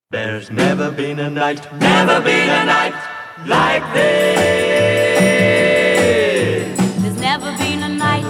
There's never been a night like this. There's never been a night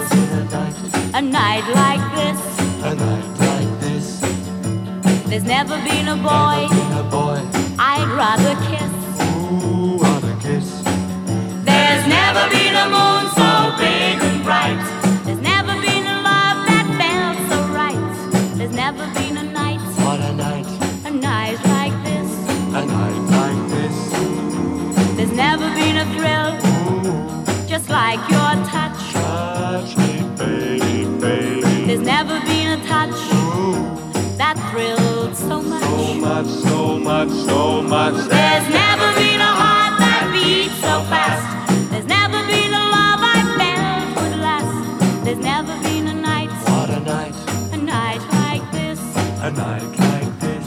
like this. A night like this. There's never been a boy I'd rather kiss. Ooh, what a kiss. There's never been a moon so big and bright. There's never been a love that felt so right. There's never been a night What a night like this. A night like this. There's never been a thrill just like your touch. Touch me, baby, baby. There's never been a touch that thrilled so much. So much, so much, so much. There's never been a heart that beats so fast. There's never been a love I felt would last. There's never been a night What a night like this. A night like this.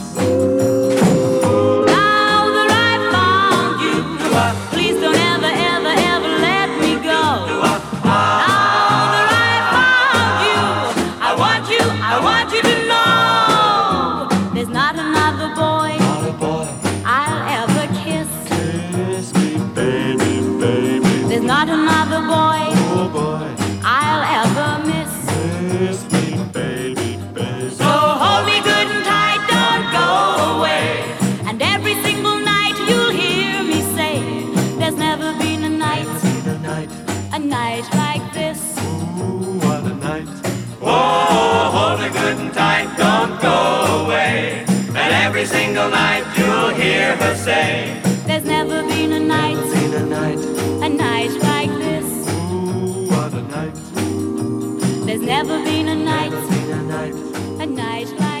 Now that I've found you, please don't ever, ever, ever let me go. Now that I've found you, I want you to know there's not another boy What a boy. I'll ever kiss. Kiss me, baby, baby. There's not another boy Oh boy. I'll ever miss. Kiss me, baby, baby. So hold me good and tight, don't go away. And every single night you'll hear me say, there's never been a night like this. Ooh, what a night. Oh, hold her good and tight, don't go away. And every single night you'll hear her say, There's never been a night like this. Ooh, what a night. There's never been a night A night. like